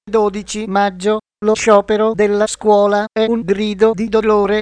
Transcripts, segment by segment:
12 maggio, lo sciopero della scuola è un grido di dolore.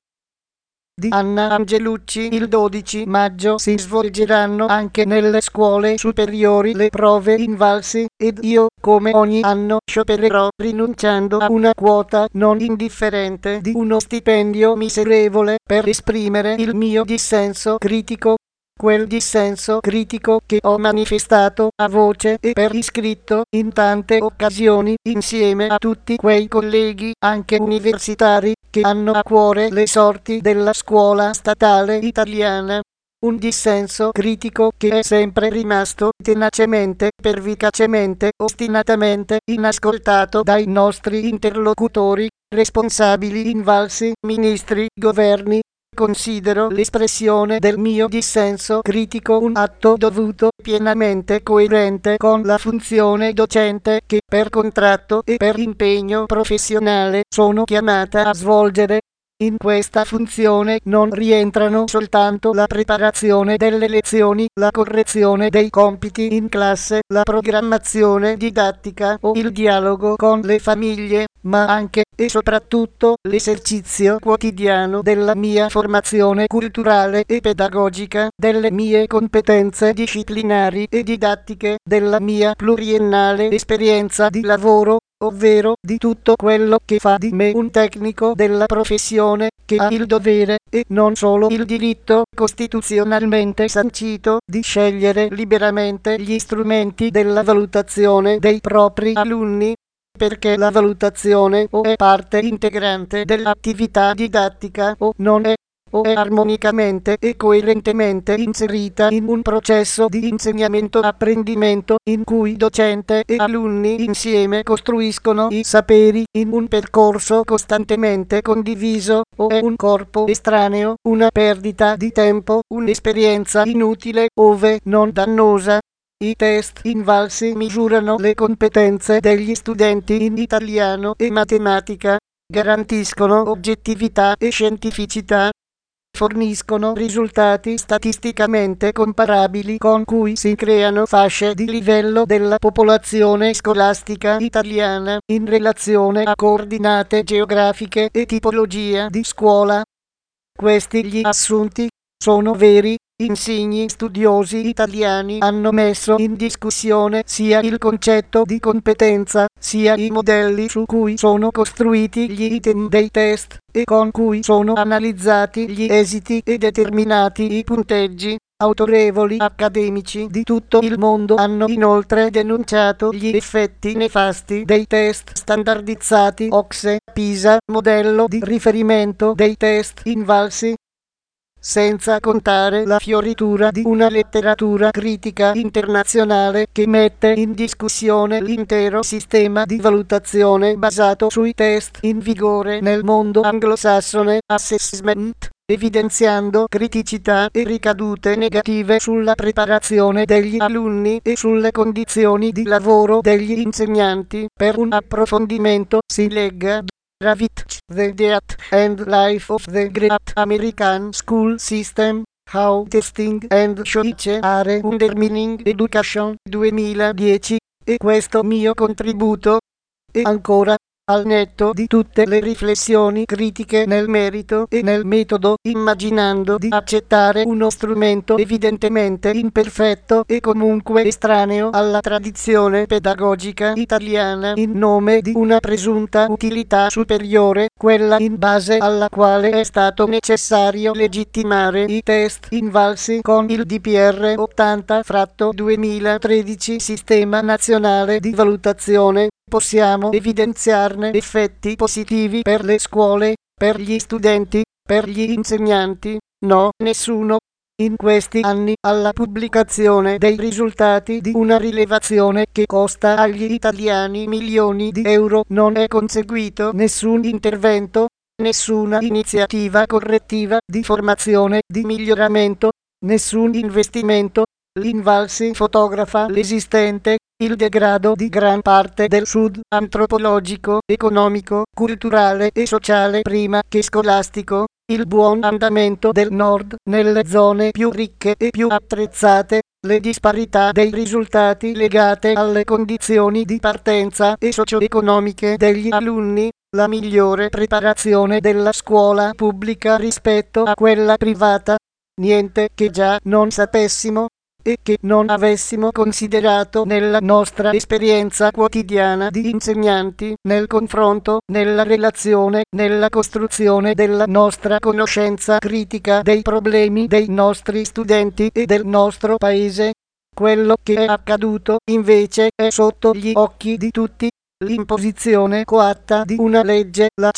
Di Anna Angelucci. Il 12 maggio si svolgeranno anche nelle scuole superiori le prove invalsi ed io, come ogni anno, sciopererò rinunciando a una quota non indifferente di uno stipendio miserevole per esprimere il mio dissenso critico. Quel dissenso critico che ho manifestato a voce e per iscritto in tante occasioni insieme a tutti quei colleghi, anche universitari, che hanno a cuore le sorti della scuola statale italiana. Un dissenso critico che è sempre rimasto tenacemente, pervicacemente, ostinatamente inascoltato dai nostri interlocutori, responsabili invalsi, ministri, governi. Considero l'espressione del mio dissenso critico un atto dovuto, pienamente coerente con la funzione docente che, per contratto e per impegno professionale, sono chiamata a svolgere. In questa funzione non rientrano soltanto la preparazione delle lezioni, la correzione dei compiti in classe, la programmazione didattica o il dialogo con le famiglie, ma anche e soprattutto l'esercizio quotidiano della mia formazione culturale e pedagogica, delle mie competenze disciplinari e didattiche, della mia pluriennale esperienza di lavoro, ovvero di tutto quello che fa di me un tecnico della professione, che ha il dovere, e non solo il diritto costituzionalmente sancito, di scegliere liberamente gli strumenti della valutazione dei propri alunni, perché la valutazione o è parte integrante dell'attività didattica o non è, o è armonicamente e coerentemente inserita in un processo di insegnamento-apprendimento in cui docente e alunni insieme costruiscono i saperi in un percorso costantemente condiviso, o è un corpo estraneo, una perdita di tempo, un'esperienza inutile ove non dannosa. I test invalsi misurano le competenze degli studenti in italiano e matematica, garantiscono oggettività e scientificità, forniscono risultati statisticamente comparabili con cui si creano fasce di livello della popolazione scolastica italiana in relazione a coordinate geografiche e tipologia di scuola. Questi gli assunti sono veri. Insigni studiosi italiani hanno messo in discussione sia il concetto di competenza, sia i modelli su cui sono costruiti gli item dei test, e con cui sono analizzati gli esiti e determinati i punteggi. Autorevoli accademici di tutto il mondo hanno inoltre denunciato gli effetti nefasti dei test standardizzati OCSE, PISA, modello di riferimento dei test invalsi, senza contare la fioritura di una letteratura critica internazionale che mette in discussione l'intero sistema di valutazione basato sui test in vigore nel mondo anglosassone, assessment, evidenziando criticità e ricadute negative sulla preparazione degli alunni e sulle condizioni di lavoro degli insegnanti. Per un approfondimento si legga Ravitch, The Death and Life of the Great American School System, How Testing and Choice Are Undermining Education 2010, e questo mio contributo. E ancora, al netto di tutte le riflessioni critiche nel merito e nel metodo, immaginando di accettare uno strumento evidentemente imperfetto e comunque estraneo alla tradizione pedagogica italiana in nome di una presunta utilità superiore, quella in base alla quale è stato necessario legittimare i test invalsi con il DPR 80/2013 Sistema Nazionale di Valutazione, possiamo evidenziarne effetti positivi per le scuole, per gli studenti, per gli insegnanti? No, nessuno. In questi anni, alla pubblicazione dei risultati di una rilevazione che costa agli italiani milioni di euro, non è conseguito nessun intervento, nessuna iniziativa correttiva di formazione, di miglioramento, nessun investimento. L'Invalsi fotografa l'esistente, il degrado di gran parte del Sud antropologico, economico, culturale e sociale prima che scolastico, il buon andamento del Nord nelle zone più ricche e più attrezzate, le disparità dei risultati legate alle condizioni di partenza e socio-economiche degli alunni, la migliore preparazione della scuola pubblica rispetto a quella privata, niente che già non sapessimo e che non avessimo considerato nella nostra esperienza quotidiana di insegnanti, nel confronto, nella relazione, nella costruzione della nostra conoscenza critica dei problemi dei nostri studenti e del nostro paese. Quello che è accaduto, invece, è sotto gli occhi di tutti. L'imposizione coatta di una legge, la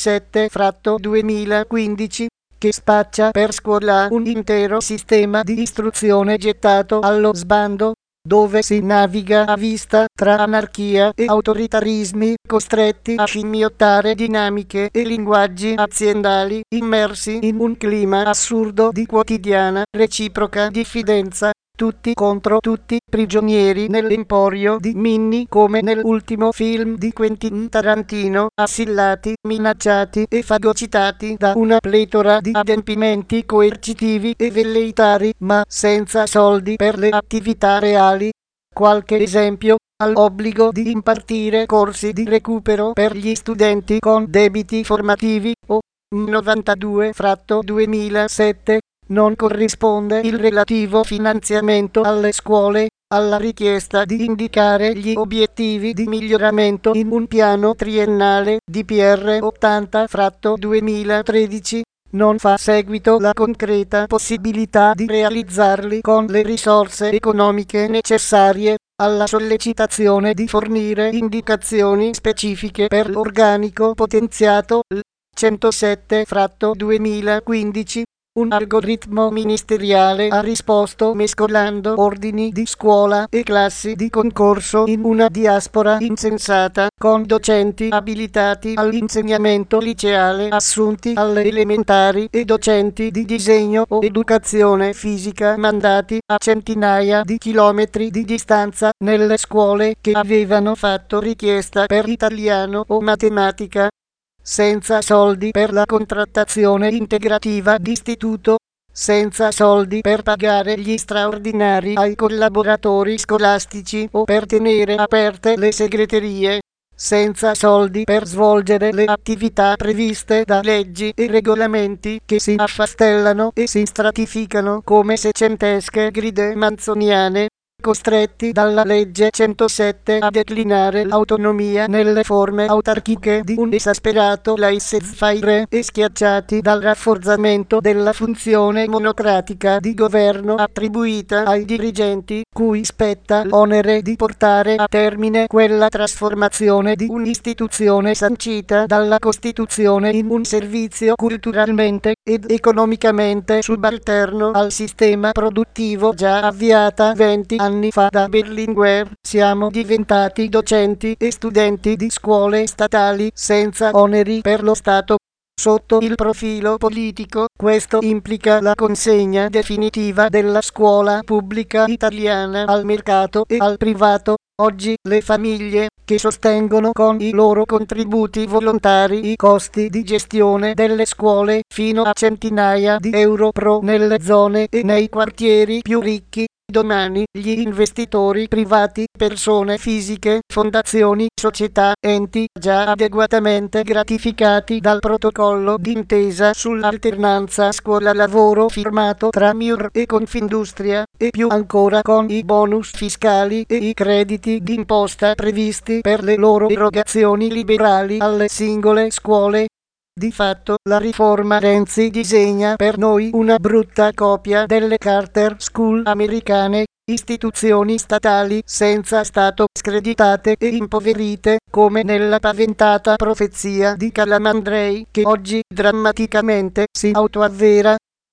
107/2015, che spaccia per scuola un intero sistema di istruzione gettato allo sbando, dove si naviga a vista tra anarchia e autoritarismi costretti a scimmiottare dinamiche e linguaggi aziendali immersi in un clima assurdo di quotidiana reciproca diffidenza. Tutti contro tutti, prigionieri nell'emporio di Minnie come nell'ultimo film di Quentin Tarantino, assillati, minacciati e fagocitati da una pletora di adempimenti coercitivi e velleitari, ma senza soldi per le attività reali. Qualche esempio: all'obbligo di impartire corsi di recupero per gli studenti con debiti formativi o 92/2007. Non corrisponde il relativo finanziamento alle scuole, alla richiesta di indicare gli obiettivi di miglioramento in un piano triennale DPR 80/2013. Non fa seguito la concreta possibilità di realizzarli con le risorse economiche necessarie, alla sollecitazione di fornire indicazioni specifiche per l'organico potenziato, l. 107/2015. Un algoritmo ministeriale ha risposto mescolando ordini di scuola e classi di concorso in una diaspora insensata, con docenti abilitati all'insegnamento liceale assunti alle elementari e docenti di disegno o educazione fisica mandati a centinaia di chilometri di distanza nelle scuole che avevano fatto richiesta per italiano o matematica. Senza soldi per la contrattazione integrativa d'istituto, senza soldi per pagare gli straordinari ai collaboratori scolastici o per tenere aperte le segreterie, senza soldi per svolgere le attività previste da leggi e regolamenti che si affastellano e si stratificano come secentesche gride manzoniane, costretti dalla legge 107 a declinare l'autonomia nelle forme autarchiche di un esasperato laissez-faire e schiacciati dal rafforzamento della funzione monocratica di governo attribuita ai dirigenti, cui spetta l'onere di portare a termine quella trasformazione di un'istituzione sancita dalla Costituzione in un servizio culturalmente ed economicamente subalterno al sistema produttivo già avviata 20 anni fa da Berlinguer. Siamo diventati docenti e studenti di scuole statali senza oneri per lo Stato. Sotto il profilo politico, questo implica la consegna definitiva della scuola pubblica italiana al mercato e al privato. Oggi le famiglie, che sostengono con i loro contributi volontari i costi di gestione delle scuole fino a centinaia di euro pro nelle zone e nei quartieri più ricchi, domani gli investitori privati, persone fisiche, fondazioni, società, enti già adeguatamente gratificati dal protocollo d'intesa sull'alternanza scuola-lavoro firmato tra MIUR e Confindustria, e più ancora con i bonus fiscali e i crediti d'imposta previsti per le loro erogazioni liberali alle singole scuole. Di fatto, la riforma Renzi disegna per noi una brutta copia delle charter school americane, istituzioni statali senza Stato, screditate e impoverite, come nella paventata profezia di Calamandrei, che oggi drammaticamente si autoavvera.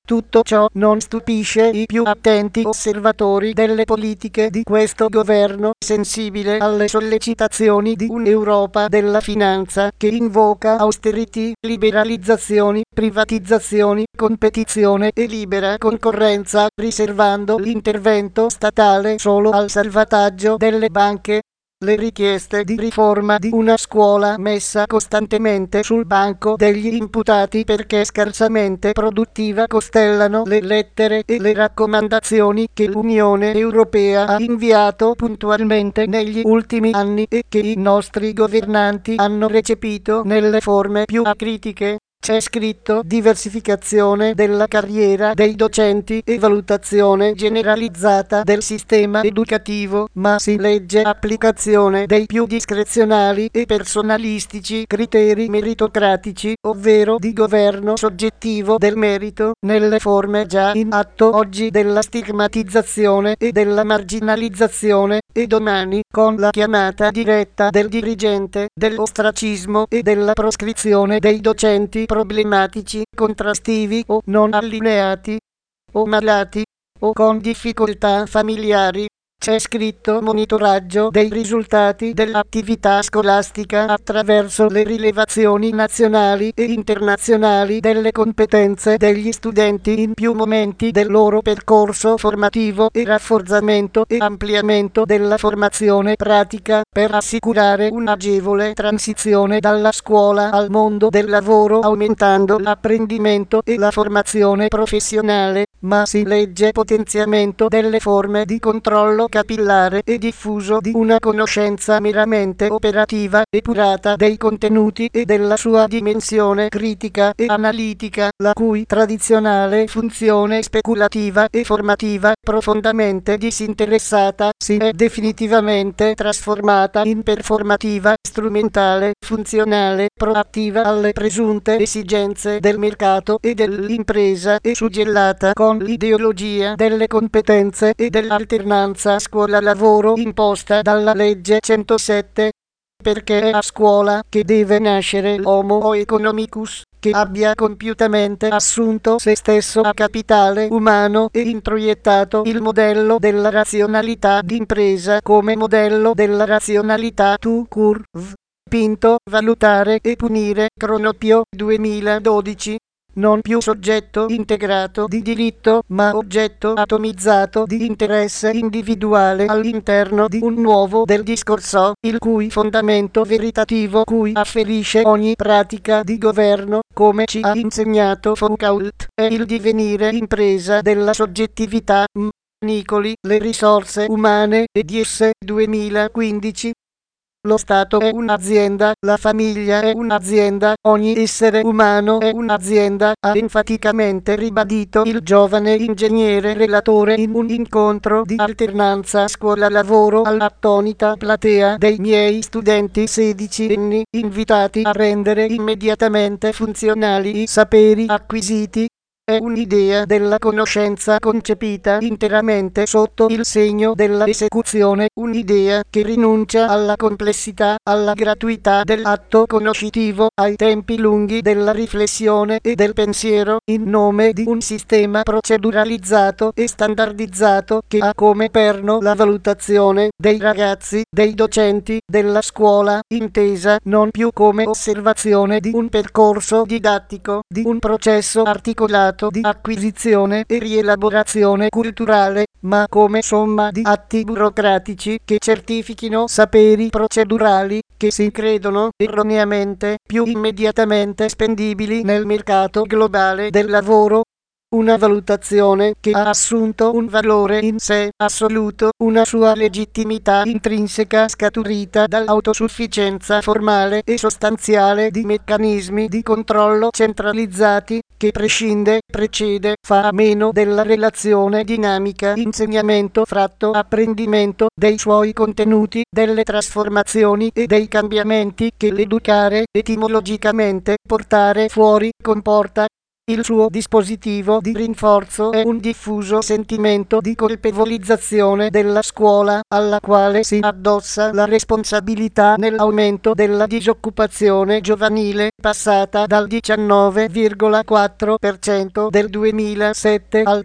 Tutto ciò non stupisce i più attenti osservatori delle politiche di questo governo, sensibile alle sollecitazioni di un'Europa della finanza che invoca austerity, liberalizzazioni, privatizzazioni, competizione e libera concorrenza, riservando l'intervento statale solo al salvataggio delle banche. Le richieste di riforma di una scuola messa costantemente sul banco degli imputati perché scarsamente produttiva costellano le lettere e le raccomandazioni che l'Unione Europea ha inviato puntualmente negli ultimi anni e che i nostri governanti hanno recepito nelle forme più acritiche. C'è scritto diversificazione della carriera dei docenti e valutazione generalizzata del sistema educativo, ma si legge applicazione dei più discrezionali e personalistici criteri meritocratici, ovvero di governo soggettivo del merito, nelle forme già in atto oggi della stigmatizzazione e della marginalizzazione, e domani con la chiamata diretta del dirigente, dell'ostracismo e della proscrizione dei docenti problematici, contrastivi o non allineati, o malati, o con difficoltà familiari. C'è scritto monitoraggio dei risultati dell'attività scolastica attraverso le rilevazioni nazionali e internazionali delle competenze degli studenti in più momenti del loro percorso formativo e rafforzamento e ampliamento della formazione pratica per assicurare un'agevole transizione dalla scuola al mondo del lavoro, aumentando l'apprendimento e la formazione professionale, ma si legge potenziamento delle forme di controllo capillare e diffuso di una conoscenza meramente operativa, epurata dei contenuti e della sua dimensione critica e analitica, la cui tradizionale funzione speculativa e formativa, profondamente disinteressata, si è definitivamente trasformata in performativa, strumentale, funzionale, proattiva alle presunte esigenze del mercato e dell'impresa e suggellata con l'ideologia delle competenze e dell'alternanza scuola-lavoro imposta dalla legge 107, perché è a scuola che deve nascere l'homo economicus, che abbia compiutamente assunto se stesso a capitale umano e introiettato il modello della razionalità d'impresa come modello della razionalità tout court. Pinto, valutare e punire, Cronopio 2012. Non più soggetto integrato di diritto, ma oggetto atomizzato di interesse individuale all'interno di un nuovo del discorso, il cui fondamento veritativo cui afferisce ogni pratica di governo, come ci ha insegnato Foucault, è il divenire impresa della soggettività. Nicoli, le risorse umane e di esse 2015. Lo Stato è un'azienda, la famiglia è un'azienda, ogni essere umano è un'azienda, ha enfaticamente ribadito il giovane ingegnere relatore in un incontro di alternanza scuola-lavoro all'attonita platea dei miei studenti sedicenni, invitati a rendere immediatamente funzionali i saperi acquisiti. È un'idea della conoscenza concepita interamente sotto il segno della esecuzione, un'idea che rinuncia alla complessità, alla gratuità dell'atto conoscitivo, ai tempi lunghi della riflessione e del pensiero, in nome di un sistema proceduralizzato e standardizzato che ha come perno la valutazione dei ragazzi, dei docenti, della scuola, intesa non più come osservazione di un percorso didattico, di un processo articolato di acquisizione e rielaborazione culturale, ma come somma di atti burocratici che certifichino saperi procedurali che si credono erroneamente più immediatamente spendibili nel mercato globale del lavoro. Una valutazione che ha assunto un valore in sé assoluto, una sua legittimità intrinseca scaturita dall'autosufficienza formale e sostanziale di meccanismi di controllo centralizzati, che precede, fa a meno della relazione dinamica insegnamento-apprendimento, dei suoi contenuti, delle trasformazioni e dei cambiamenti che l'educare, etimologicamente portare fuori, comporta. Il suo dispositivo di rinforzo è un diffuso sentimento di colpevolizzazione della scuola, alla quale si addossa la responsabilità nell'aumento della disoccupazione giovanile, passata dal 19,4% del 2007 al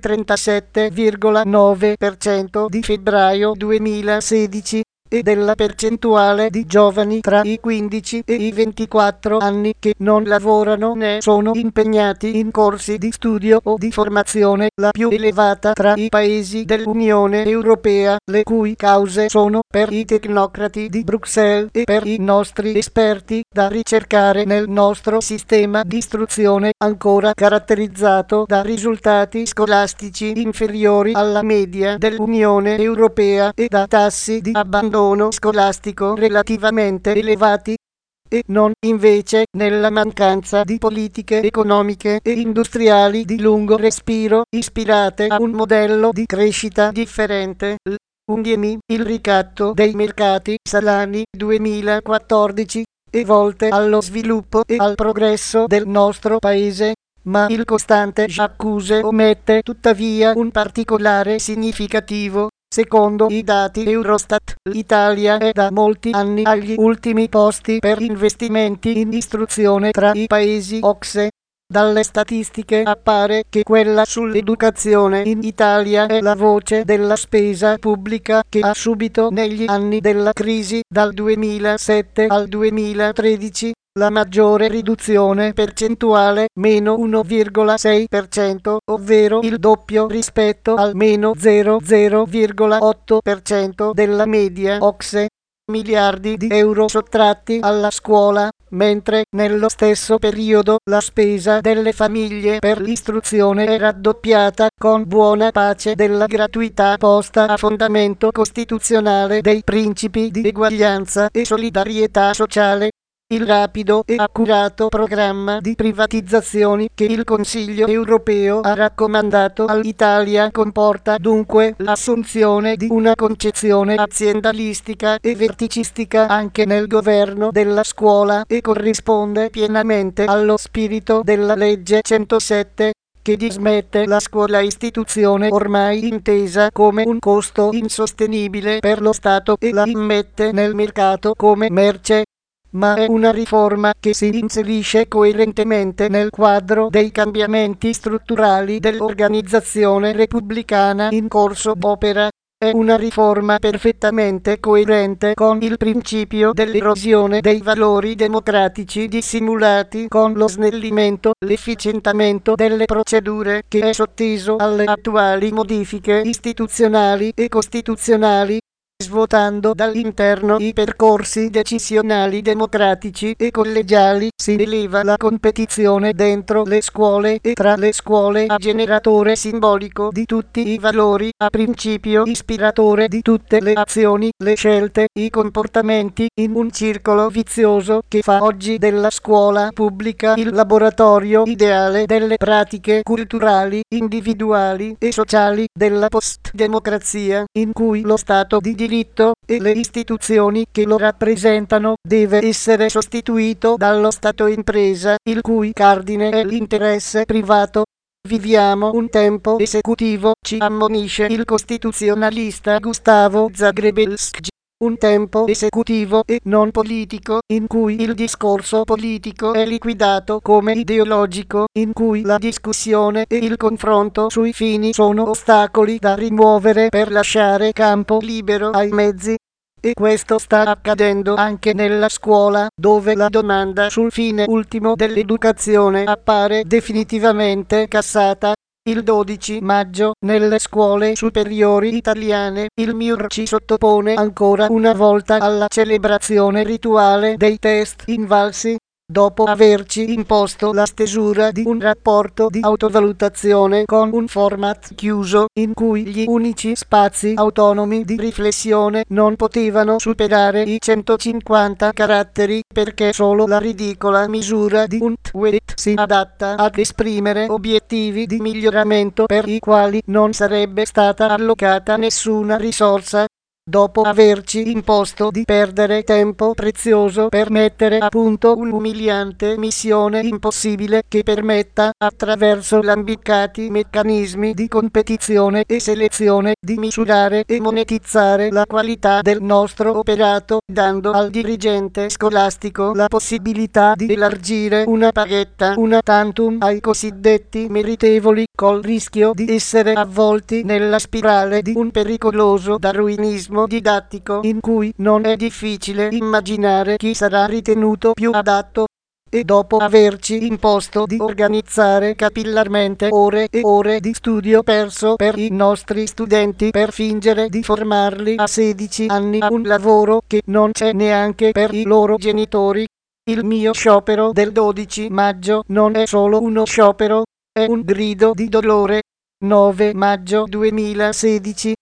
37,9% di febbraio 2016. E della percentuale di giovani tra i 15 e i 24 anni che non lavorano né sono impegnati in corsi di studio o di formazione, la più elevata tra i paesi dell'Unione Europea, le cui cause sono, per i tecnocrati di Bruxelles e per i nostri esperti, da ricercare nel nostro sistema di istruzione, ancora caratterizzato da risultati scolastici inferiori alla media dell'Unione Europea e da tassi di abbandono scolastico relativamente elevati, e non invece nella mancanza di politiche economiche e industriali di lungo respiro ispirate a un modello di crescita differente. Undiemi, il ricatto dei mercati Salani 2014 e volte allo sviluppo e al progresso del nostro paese. Ma il costante J'accuse omette tuttavia un particolare significativo. Secondo i dati Eurostat, l'Italia è da molti anni agli ultimi posti per investimenti in istruzione tra i paesi OCSE. Dalle statistiche appare che quella sull'educazione in Italia è la voce della spesa pubblica che ha subito negli anni della crisi, dal 2007 al 2013. La maggiore riduzione percentuale, meno 1,6%, ovvero il doppio rispetto al meno 0,8% della media OCSE. Miliardi di euro sottratti alla scuola, mentre nello stesso periodo la spesa delle famiglie per l'istruzione è raddoppiata, con buona pace della gratuità posta a fondamento costituzionale dei principi di eguaglianza e solidarietà sociale. Il rapido e accurato programma di privatizzazioni che il Consiglio europeo ha raccomandato all'Italia comporta dunque l'assunzione di una concezione aziendalistica e verticistica anche nel governo della scuola e corrisponde pienamente allo spirito della legge 107, che dismette la scuola istituzione ormai intesa come un costo insostenibile per lo Stato e la immette nel mercato come merce. Ma è una riforma che si inserisce coerentemente nel quadro dei cambiamenti strutturali dell'organizzazione repubblicana in corso d'opera. È una riforma perfettamente coerente con il principio dell'erosione dei valori democratici dissimulati con lo snellimento, l'efficientamento delle procedure, che è sotteso alle attuali modifiche istituzionali e costituzionali, svuotando dall'interno i percorsi decisionali democratici e collegiali. Si eleva la competizione dentro le scuole e tra le scuole a generatore simbolico di tutti i valori, a principio ispiratore di tutte le azioni, le scelte, i comportamenti, in un circolo vizioso che fa oggi della scuola pubblica il laboratorio ideale delle pratiche culturali, individuali e sociali della post-democrazia, in cui lo Stato di diritto e le istituzioni che lo rappresentano deve essere sostituito dallo Stato impresa, il cui cardine è l'interesse privato. Viviamo un tempo esecutivo, ci ammonisce il costituzionalista Gustavo Zagrebelsky. Un tempo esecutivo e non politico, in cui il discorso politico è liquidato come ideologico, in cui la discussione e il confronto sui fini sono ostacoli da rimuovere per lasciare campo libero ai mezzi. E questo sta accadendo anche nella scuola, dove la domanda sul fine ultimo dell'educazione appare definitivamente cassata. Il 12 maggio, nelle scuole superiori italiane, il MIUR ci sottopone ancora una volta alla celebrazione rituale dei test invalsi. Dopo averci imposto la stesura di un rapporto di autovalutazione con un format chiuso, in cui gli unici spazi autonomi di riflessione non potevano superare i 150 caratteri, perché solo la ridicola misura di un tweet si adatta ad esprimere obiettivi di miglioramento per i quali non sarebbe stata allocata nessuna risorsa. dopo averci imposto di perdere tempo prezioso per mettere a punto un'umiliante missione impossibile che permetta, attraverso lambicati meccanismi di competizione e selezione, di misurare e monetizzare la qualità del nostro operato, dando al dirigente scolastico la possibilità di elargire una paghetta una tantum ai cosiddetti meritevoli, col rischio di essere avvolti nella spirale di un pericoloso darwinismo didattico in cui non è difficile immaginare chi sarà ritenuto più adatto. E dopo averci imposto di organizzare capillarmente ore e ore di studio perso per i nostri studenti per fingere di formarli a 16 anni a un lavoro che non c'è neanche per i loro genitori, il mio sciopero del 12 maggio non è solo uno sciopero, è un grido di dolore. 9 maggio 2016